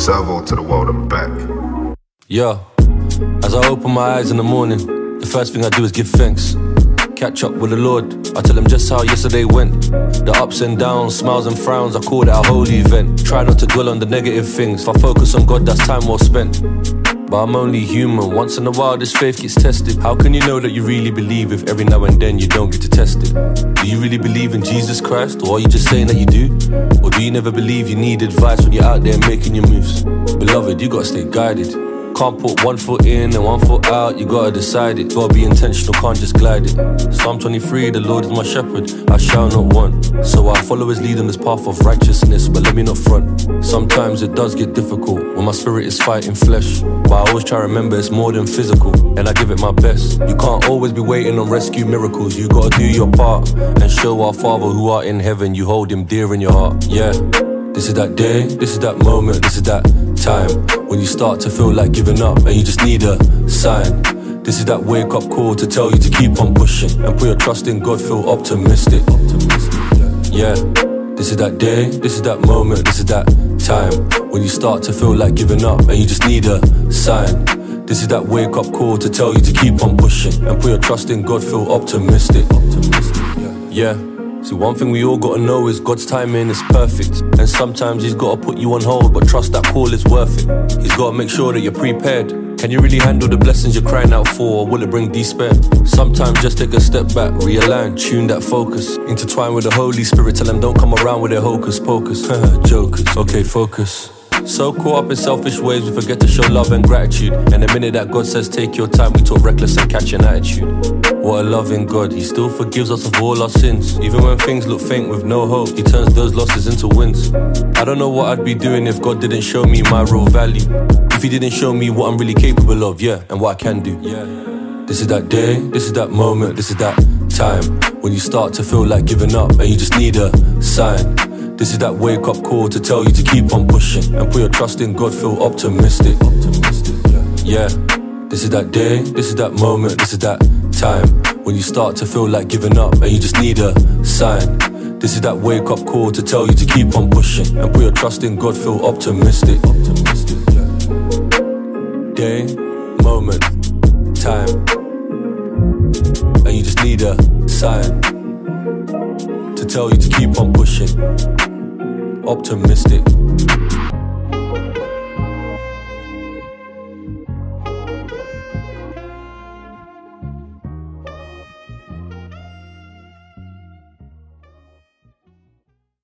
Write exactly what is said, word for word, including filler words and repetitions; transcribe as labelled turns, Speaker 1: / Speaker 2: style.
Speaker 1: Salvo to the world and back.
Speaker 2: Yeah, as I open my eyes in the morning, the first thing I do is give thanks. Catch up with the Lord, I tell him just how yesterday went. The ups and downs, smiles and frowns, I call that a holy event. Try not to dwell on the negative things, if I focus on God, that's time well spent. But I'm only human, once in a while this faith gets tested. How can you know that you really believe if every now and then you don't get to test it? Do you really believe in Jesus Christ, or are you just saying that you do? Or do you never believe you need advice when you're out there making your moves? Beloved, you gotta stay guided. Can't put one foot in and one foot out, you gotta decide it. Gotta be intentional, can't just glide it. Psalm twenty-three, the Lord is my shepherd, I shall not want. So I follow his lead on this path of righteousness, but let me not front. Sometimes it does get difficult when my spirit is fighting flesh, but I always try to remember it's more than physical, and I give it my best. You can't always be waiting on rescue miracles, you gotta do your part and show our Father who art in heaven, you hold him dear in your heart. Yeah, this is that day, this is that moment, this is that time when you start to feel like giving up and you just need a sign. This is that wake up call to tell you to keep on pushing and put your trust in God, feel optimistic. Yeah, this is that day, this is that moment, this is that time when you start to feel like giving up and you just need a sign. This is that wake up call to tell you to keep on pushing and put your trust in God, feel optimistic. Yeah. See, one thing we all gotta know is God's timing is perfect, and sometimes he's gotta put you on hold, but trust that call is worth it. He's gotta make sure that you're prepared. Can you really handle the blessings you're crying out for, or will it bring despair? Sometimes just take a step back, realign, tune that focus, intertwine with the Holy Spirit, tell them don't come around with their hocus pocus. Jokers, okay, focus. So caught up in selfish ways, we forget to show love and gratitude. And the minute that God says take your time, we talk reckless and catch an attitude. What a loving God, he still forgives us of all our sins. Even when things look faint with no hope, he turns those losses into wins. I don't know what I'd be doing if God didn't show me my real value, if he didn't show me what I'm really capable of, yeah, and what I can do. Yeah. This is that day, this is that moment, this is that time when you start to feel like giving up and you just need a sign. This is that wake up call to tell you to keep on pushing and put your trust in God, feel optimistic. Yeah, this is that day, this is that moment, this is that time when you start to feel like giving up and you just need a sign. This is that wake up call to tell you to keep on pushing and put your trust in God, feel optimistic. Day, moment, time, and you just need a sign to tell you to keep on pushing. Optimistic.